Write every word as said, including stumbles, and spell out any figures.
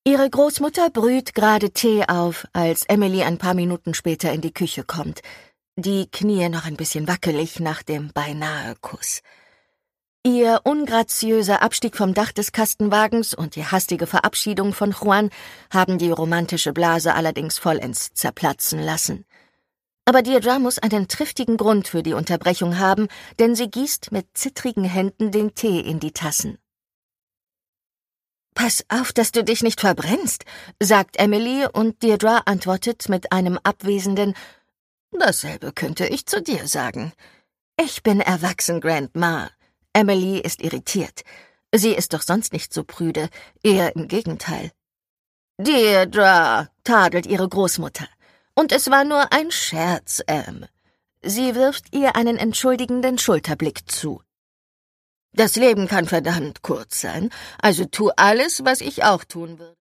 Ihre Großmutter brüht gerade Tee auf, als Emily ein paar Minuten später in die Küche kommt. Die Knie noch ein bisschen wackelig nach dem Beinahe-Kuss. Ihr ungraziöser Abstieg vom Dach des Kastenwagens und die hastige Verabschiedung von Juan haben die romantische Blase allerdings vollends zerplatzen lassen. Aber Deirdre muss einen triftigen Grund für die Unterbrechung haben, denn sie gießt mit zittrigen Händen den Tee in die Tassen. »Pass auf, dass du dich nicht verbrennst«, sagt Emily, und Deirdre antwortet mit einem abwesenden »Dasselbe könnte ich zu dir sagen. Ich bin erwachsen, Grandma.« Emily ist irritiert. Sie ist doch sonst nicht so prüde, eher im Gegenteil. »Deirdre«, tadelt ihre Großmutter. »Und es war nur ein Scherz, Em.« Sie wirft ihr einen entschuldigenden Schulterblick zu. »Das Leben kann verdammt kurz sein, also tu alles, was ich auch tun würde.«